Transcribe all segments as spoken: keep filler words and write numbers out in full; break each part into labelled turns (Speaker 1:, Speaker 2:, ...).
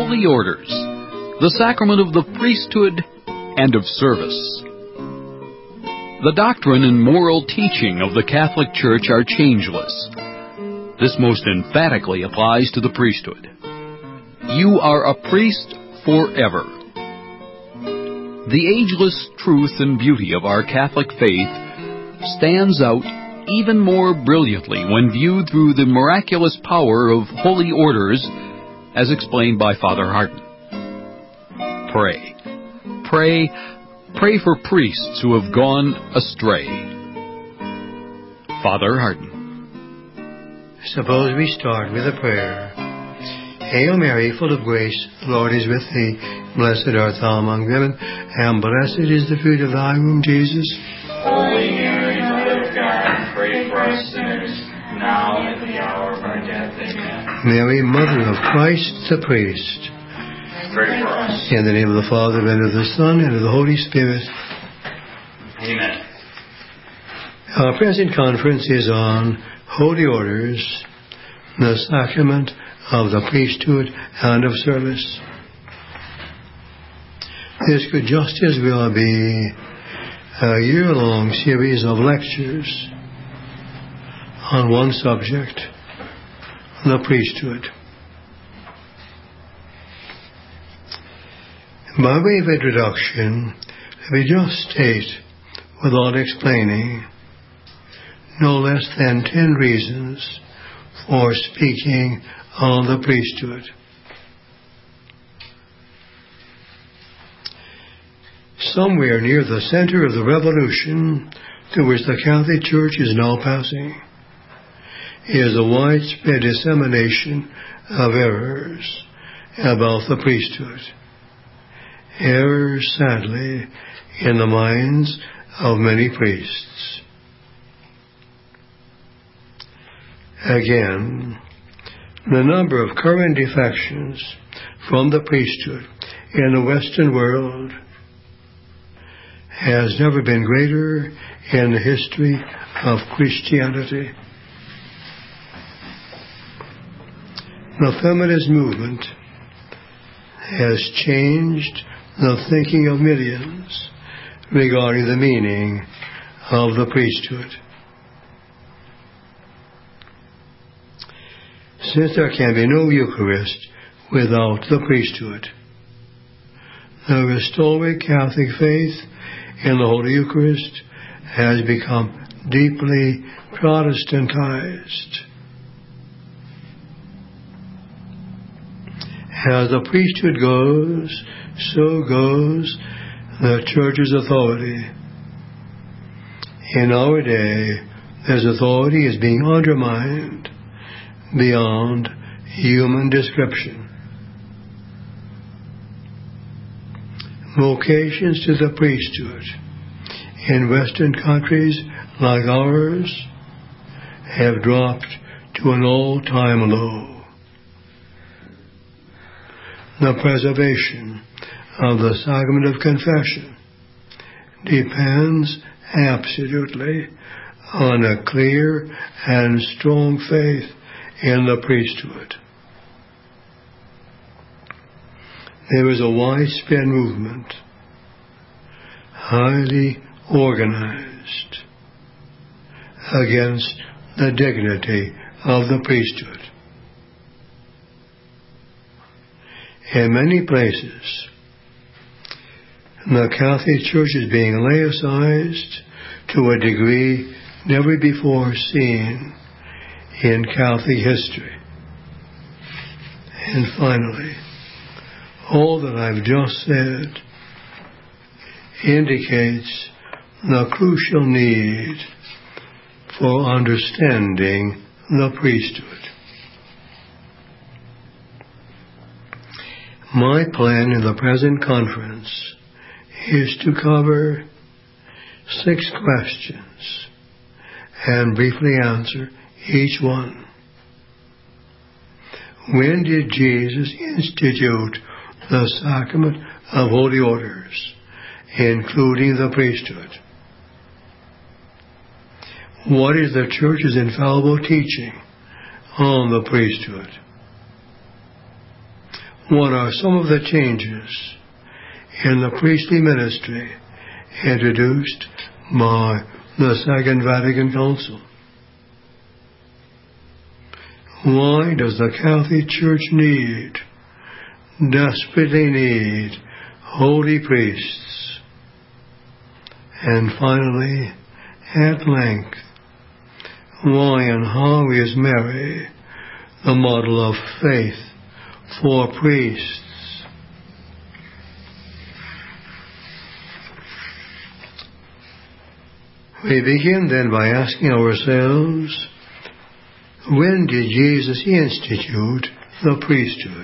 Speaker 1: holy orders, the sacrament of the priesthood and of service. The doctrine and moral teaching of the Catholic Church are changeless. This most emphatically applies to the priesthood. You are a priest forever. The ageless truth and beauty of our Catholic faith stands out even more brilliantly when viewed through the miraculous power of holy orders, as explained by Father Hardon. Pray. Pray. Pray for priests who have gone astray. Father Hardon.
Speaker 2: Suppose we start with a prayer. Hail Mary, full of grace, the Lord is with thee. Blessed art thou among women, and blessed is the fruit of thy womb, Jesus.
Speaker 3: Holy Mary, Mother of God, pray for us sinners, now and at the hour of our death. Amen.
Speaker 2: Mary, Mother of Christ the priest.
Speaker 3: Pray for us.
Speaker 2: In the name of the Father, and of the Son, and of the Holy Spirit.
Speaker 3: Amen.
Speaker 2: Our present conference is on holy orders, the sacrament of the priesthood and of service. This could just as well be a year-long series of lectures on one subject, the priesthood. By way of introduction, let me just state, without explaining, no less than ten reasons for speaking on the priesthood. Somewhere near the center of the revolution through which the Catholic Church is now passing is a widespread dissemination of errors about the priesthood. Errors, sadly, in the minds of many priests. Again, the number of current defections from the priesthood in the Western world has never been greater in the history of Christianity. The feminist movement has changed the thinking of millions regarding the meaning of the priesthood. Since there can be no Eucharist without the priesthood, the restored Catholic faith in the Holy Eucharist has become deeply Protestantized. As the priesthood goes, so goes the Church's authority. In our day, this authority is being undermined beyond human description. Vocations to the priesthood in Western countries like ours have dropped to an all-time low. The preservation of the sacrament of confession depends absolutely on a clear and strong faith in the priesthood. There is a widespread movement, highly organized, against the dignity of the priesthood. In many places, the Catholic Church is being laicized to a degree never before seen in Catholic history. And finally, all that I've just said indicates the crucial need for understanding the priesthood. My plan in the present conference is to cover six questions and briefly answer each one. When did Jesus institute the sacrament of holy orders, including the priesthood? What is the Church's infallible teaching on the priesthood? what are some of the changes in the priestly ministry introduced by the Second Vatican Council? Why does the Catholic Church need, desperately need, holy priests? And finally, at length, why and how is Mary the model of faith for priests? We begin then by asking ourselves, when did Jesus institute the priesthood?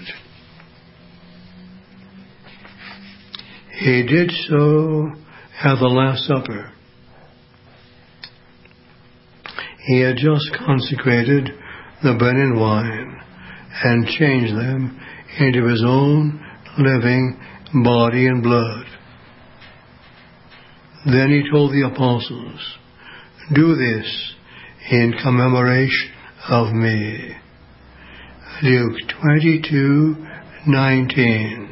Speaker 2: He did so at the Last Supper. He had just consecrated the bread and wine and changed them into his own living body and blood. Then he told the apostles, "Do this in commemoration of me." Luke twenty-two nineteen.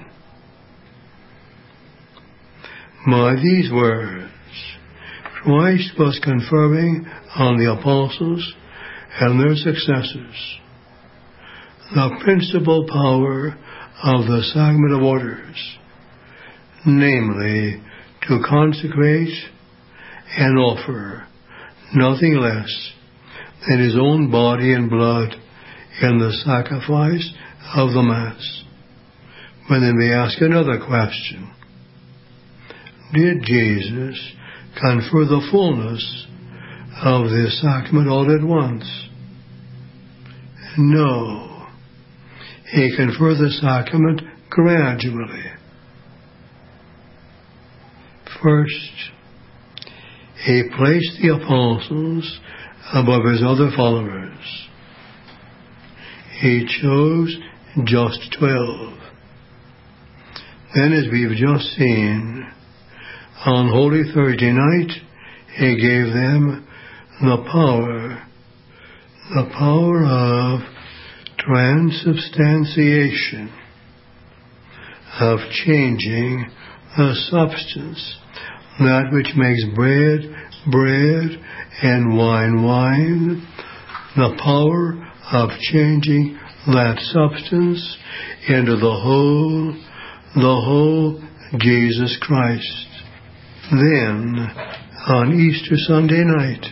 Speaker 2: By these words, Christ was conferring on the apostles and their successors the principal power of the Sacrament of Orders, namely, to consecrate and offer nothing less than his own body and blood in the sacrifice of the Mass. But then we ask another question. Did Jesus confer the fullness of this sacrament all at once? No. He conferred the sacrament gradually. First, he placed the apostles above his other followers. He chose just twelve. Then, as we've just seen, on Holy Thursday night, he gave them the power, the power of transubstantiation, of changing the substance, that which makes bread, bread, and wine, wine, the power of changing that substance into the whole, the whole Jesus Christ. Then, on Easter Sunday night,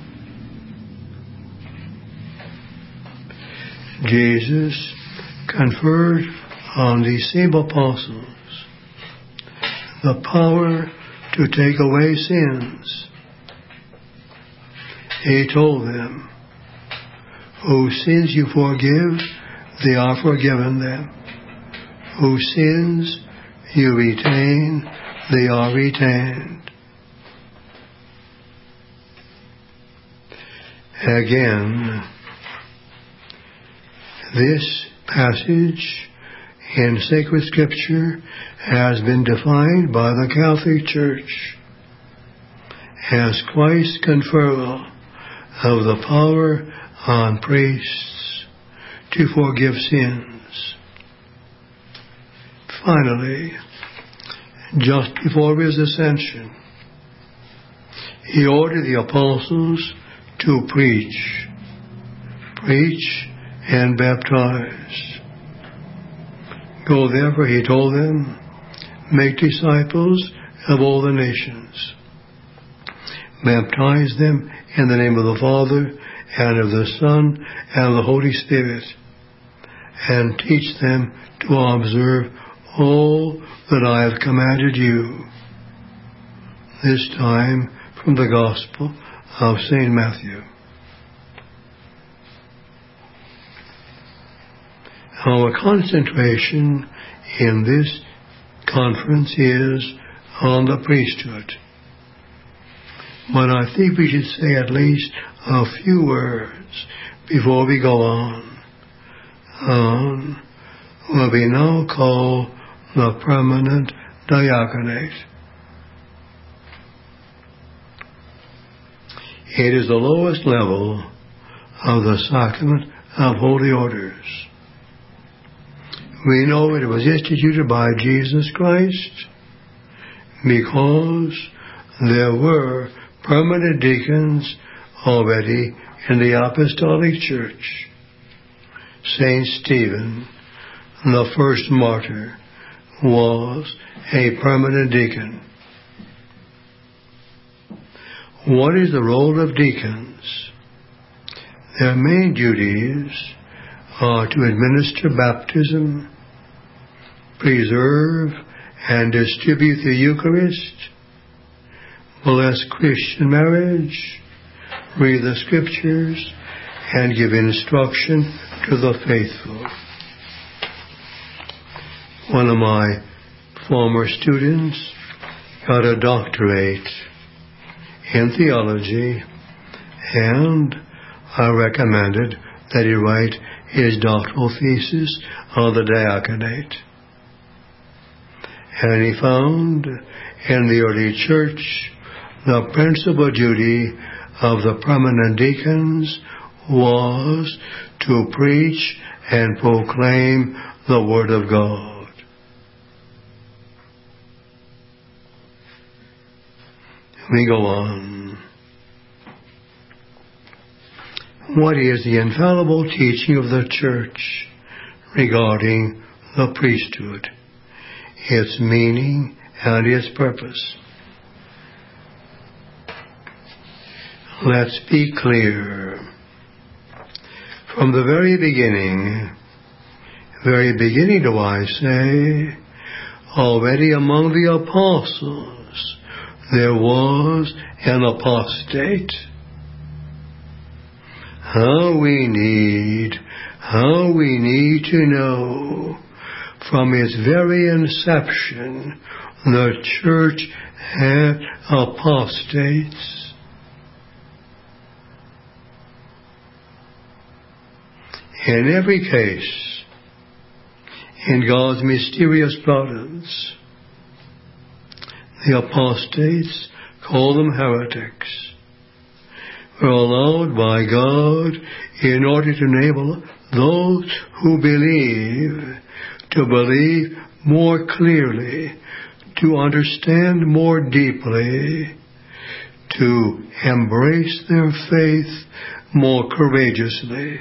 Speaker 2: Jesus conferred on these same apostles the power to take away sins. He told them, "Whose sins you forgive, they are forgiven them. Whose sins you retain, they are retained." Again, this passage in sacred scripture has been defined by the Catholic Church as Christ's conferral of the power on priests to forgive sins. Finally, just before his ascension, he ordered the apostles to preach, preach and baptize. Go therefore, he told them, make disciples of all the nations. Baptize them in the name of the Father, and of the Son, and of the Holy Spirit, and teach them to observe all that I have commanded you. This time from the Gospel of Saint Matthew. Our concentration in this conference is on the priesthood. But I think we should say at least a few words before we go on on what we now call the permanent diaconate. It is the lowest level of the sacrament of holy orders. We know it was instituted by Jesus Christ because there were permanent deacons already in the Apostolic Church. Saint Stephen, the first martyr, was a permanent deacon. What is the role of deacons? Their main duties are to administer baptism, preserve and distribute the Eucharist, bless Christian marriage, read the Scriptures, and give instruction to the faithful. One of my former students got a doctorate in theology, and I recommended that he write his doctoral thesis on the diaconate. And he found in the early church the principal duty of the permanent deacons was to preach and proclaim the Word of God. We go on. What is the infallible teaching of the Church regarding the priesthood, its meaning, and its purpose? Let's be clear. From the very beginning, very beginning do I say, already among the apostles there was an apostate. How we need, how we need to know from its very inception the church had apostates. In every case, in God's mysterious providence, the apostates, call them heretics, were allowed by God in order to enable those who believe to believe more clearly, to understand more deeply, to embrace their faith more courageously.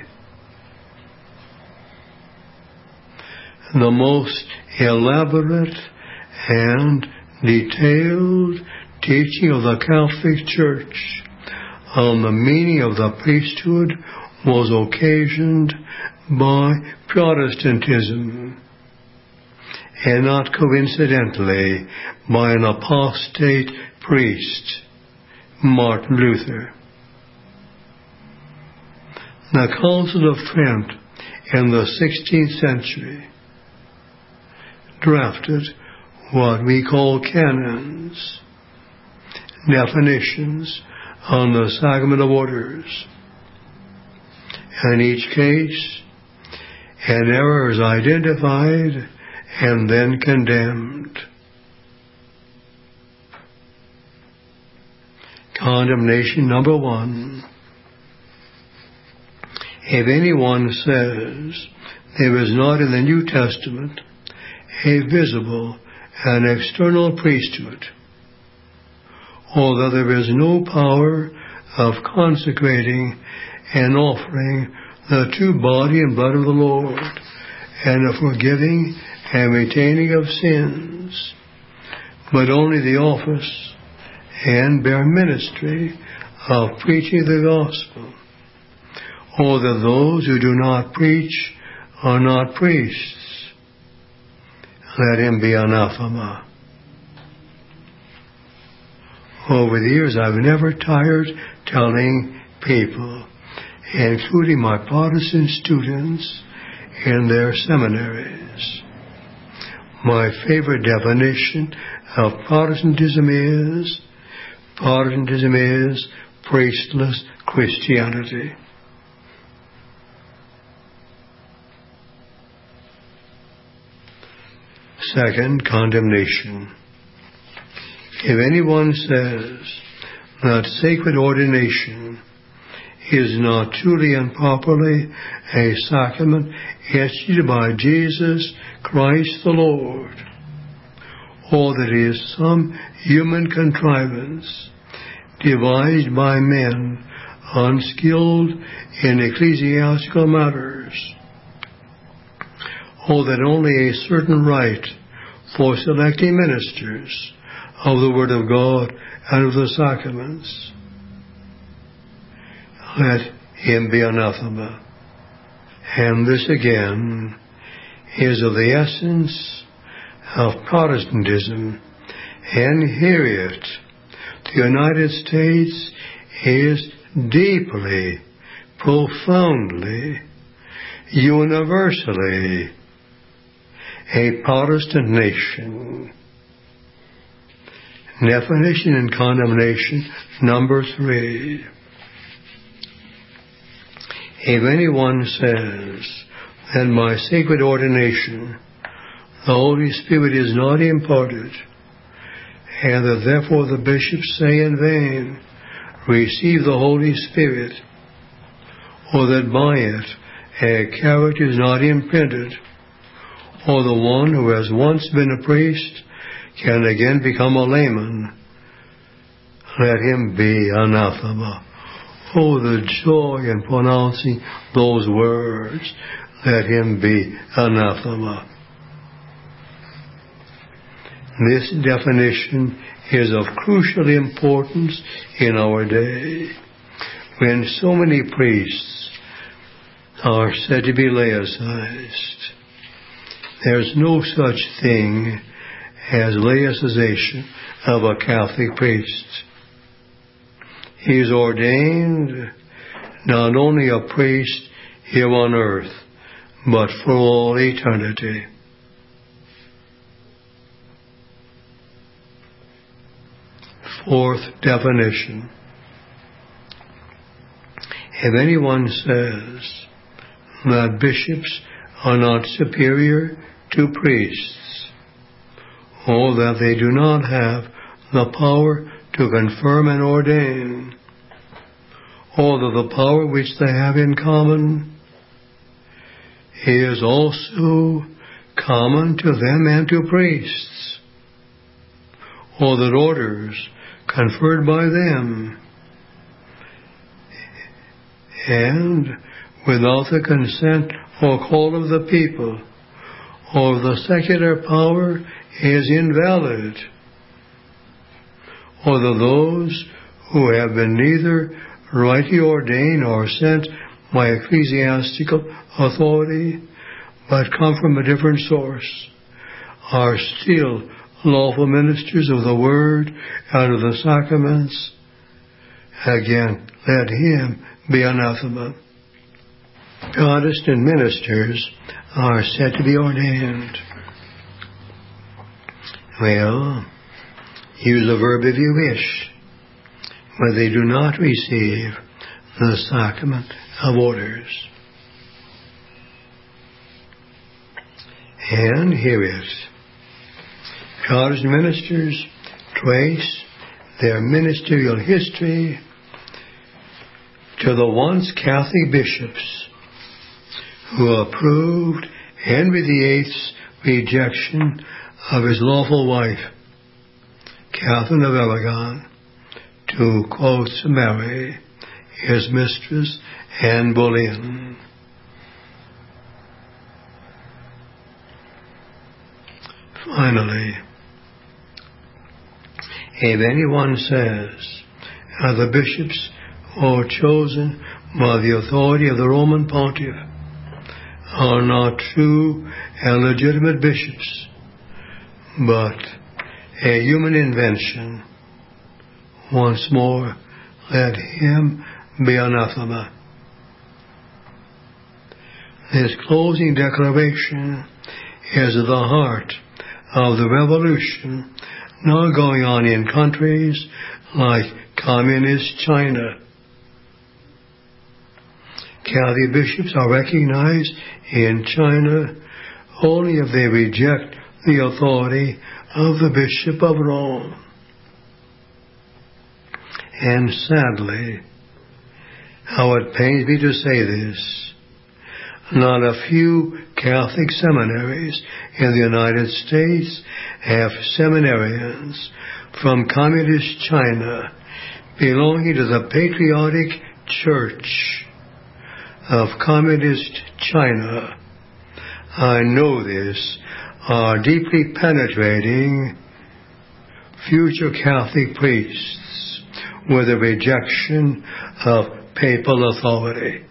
Speaker 2: The most elaborate and detailed teaching of the Catholic Church on the meaning of the priesthood was occasioned by Protestantism, and not coincidentally by an apostate priest, Martin Luther. The Council of Trent in the sixteenth century drafted what we call canons, definitions on the sacrament of orders. In each case, an error is identified and then condemned. Condemnation number one. If anyone says there is not in the New Testament a visible and external priesthood, or that there is no power of consecrating and offering the true body and blood of the Lord, and of forgiving and retaining of sins, but only the office and bare ministry of preaching the gospel, or that those who do not preach are not priests, let him be anathema. Over the years, I've never tired telling people, including my Protestant students in their seminaries, my favorite definition of Protestantism is, Protestantism is priestless Christianity. Second, condemnation. If anyone says that sacred ordination is not truly and properly a sacrament instituted by Jesus Christ the Lord, or that it is some human contrivance devised by men unskilled in ecclesiastical matters, or that only a certain right for selecting ministers of the Word of God and of the sacraments, let him be anathema. And this again is of the essence of Protestantism, and hear it. The United States is deeply, profoundly, universally a Protestant nation. Definition and condemnation number three. If anyone says that by sacred ordination the Holy Spirit is not imparted, and that therefore the bishops say in vain, receive the Holy Spirit, or that by it a character is not imprinted, or the one who has once been a priest can again become a layman, let him be anathema. Oh, the joy in pronouncing those words, let him be anathema. This definition is of crucial importance in our day, when so many priests are said to be laicized. There's no such thing as laicization of a Catholic priest. He is ordained not only a priest here on earth, but for all eternity. Fourth definition. If anyone says that bishops are not superior to priests, or that they do not have the power to confirm and ordain, or that the power which they have in common is also common to them and to priests, or that orders conferred by them and without the consent or call of the people or the secular power is invalid, or that those who have been neither rightly ordained or sent by ecclesiastical authority but come from a different source are still lawful ministers of the Word and of the sacraments, again, let him be anathema. Protestant ministers are said to be ordained. Well, use the verb if you wish, but they do not receive the sacrament of orders. And hear it. Protestant ministers trace their ministerial history to the once Catholic bishops who approved Henry the Eighth's rejection of his lawful wife, Catherine of Aragon, to, quote, marry his mistress Anne Boleyn. Finally, if anyone says uh, the bishops are chosen by the authority of the Roman Pontiff are not true and legitimate bishops, but a human invention, once more, let him be anathema. This closing declaration is at the heart of the revolution now going on in countries like communist China. Catholic bishops are recognized in China only if they reject the authority of the Bishop of Rome. And sadly, how it pains me to say this, Not a few Catholic seminaries in the United States have seminarians from Communist China belonging to the Patriotic Church of Communist China. I know this, are deeply penetrating future Catholic priests with a rejection of papal authority.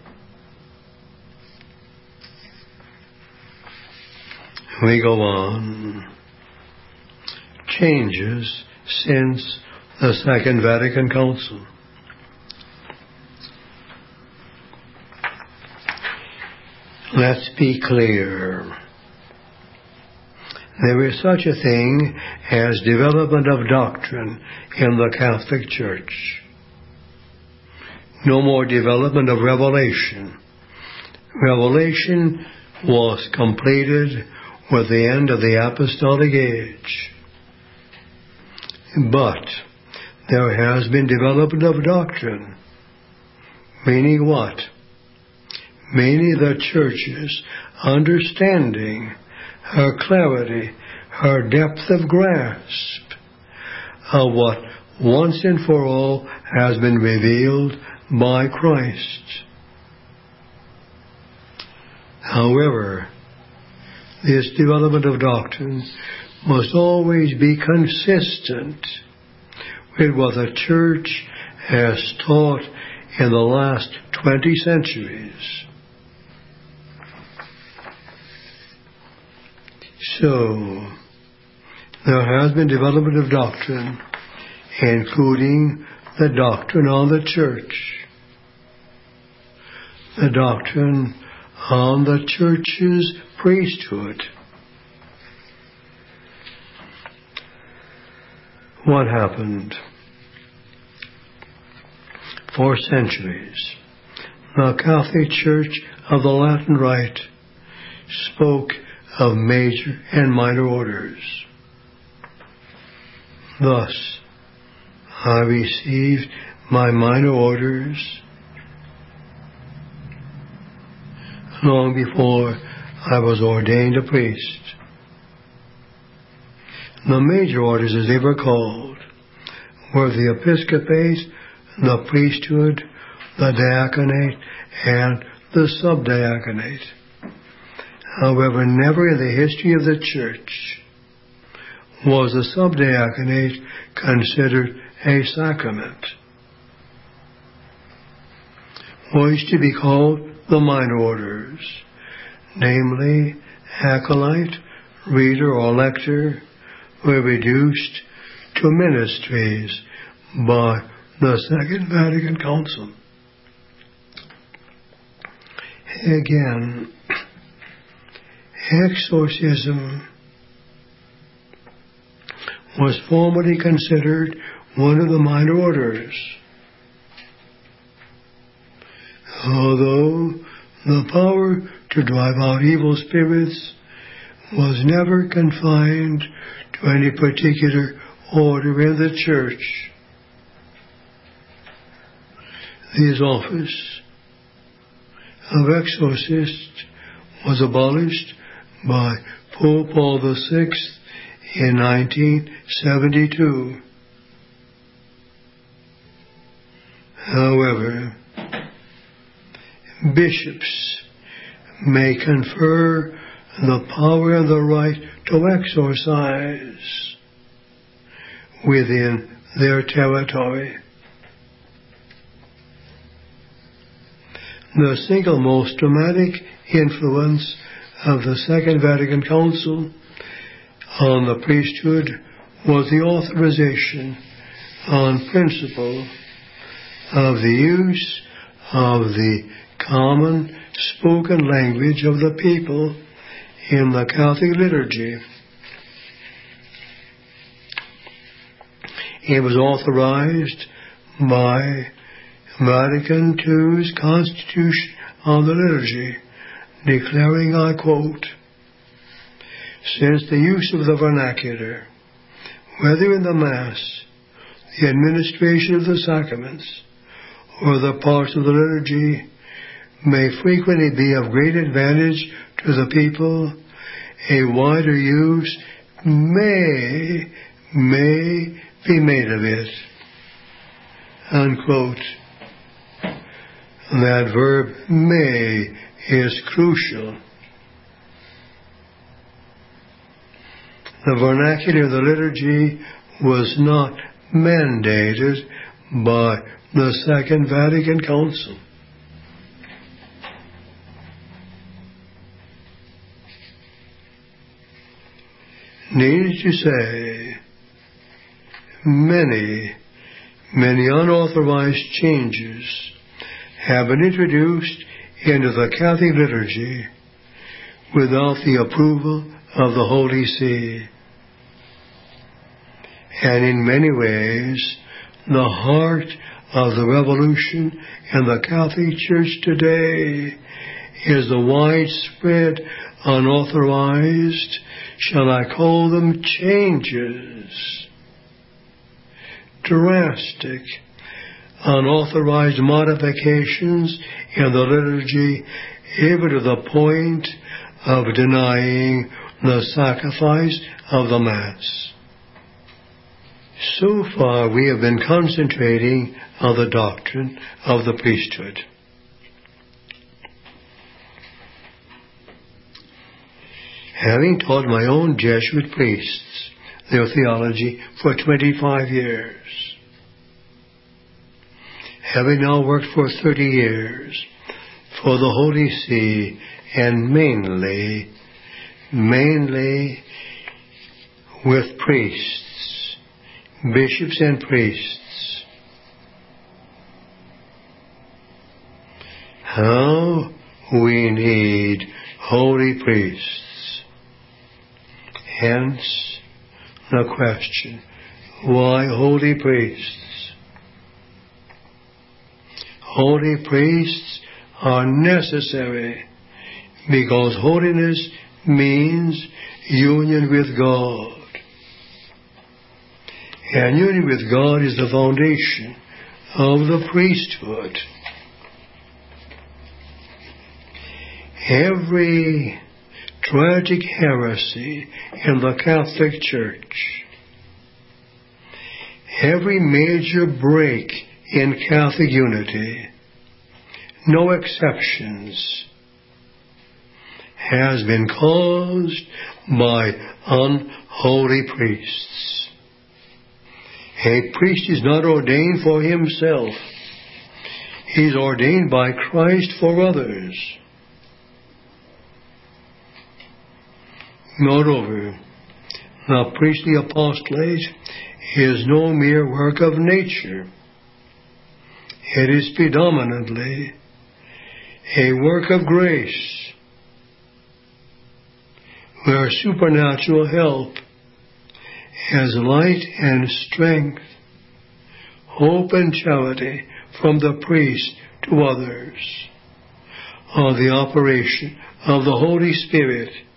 Speaker 2: We go on. Changes since the Second Vatican Council. Let's be clear. There is such a thing as development of doctrine in the Catholic Church. No more development of revelation. Revelation was completed with the end of the apostolic age. But there has been development of doctrine. Meaning what? Meaning the Church's understanding, her clarity, her depth of grasp of what once and for all has been revealed by Christ. However, this development of doctrine must always be consistent with what the Church has taught in the last twenty centuries. So, there has been development of doctrine, including the doctrine on the Church, the doctrine on the Church's priesthood. What happened? For centuries, the Catholic Church of the Latin Rite spoke of major and minor orders. Thus, I received my minor orders long before I was ordained a priest. The major orders, as they were called, were the episcopate, the priesthood, the diaconate, and the subdiaconate. However, never in the history of the Church was the subdiaconate considered a sacrament. What used to be called the minor orders, namely acolyte, reader, or lector, were reduced to ministries by the Second Vatican Council. Again, exorcism was formerly considered one of the minor orders, although the power to drive out evil spirits was never confined to any particular order in the Church. This office of exorcist was abolished by Pope Paul the Sixth in nineteen seventy-two. However, bishops may confer the power and the right to exorcise within their territory. The single most dramatic influence of the Second Vatican Council on the priesthood was the authorization on principle of the use of the common spoken language of the people in the Catholic liturgy. It was authorized by Vatican two's Constitution on the Liturgy, declaring, I quote, "Since the use of the vernacular, whether in the Mass, the administration of the sacraments, or the parts of the liturgy, may frequently be of great advantage to the people, a wider use may, may be made of it. Unquote. That verb may is crucial. The vernacular of the liturgy was not mandated by the Second Vatican Council. Needless to say, many, many unauthorized changes have been introduced into the Catholic liturgy without the approval of the Holy See. And in many ways, the heart of the revolution in the Catholic Church today is the widespread, unauthorized, shall I call them changes, drastic, unauthorized modifications in the liturgy, even to the point of denying the sacrifice of the Mass. So far we have been concentrating on the doctrine of the priesthood. Having taught my own Jesuit priests their theology for twenty-five years, having now worked for thirty years for the Holy See, and mainly, mainly with priests, bishops and priests, how we need holy priests. Hence the question, why holy priests? Holy priests are necessary because holiness means union with God. And union with God is the foundation of the priesthood. Every tragic heresy in the Catholic Church, every major break in Catholic unity, no exceptions, has been caused by unholy priests. A priest is not ordained for himself. He is ordained by Christ for others. Moreover, the priestly apostolate is no mere work of nature. It is predominantly a work of grace, where supernatural help as light and strength, hope and charity from the priest to others, are the operation of the Holy Spirit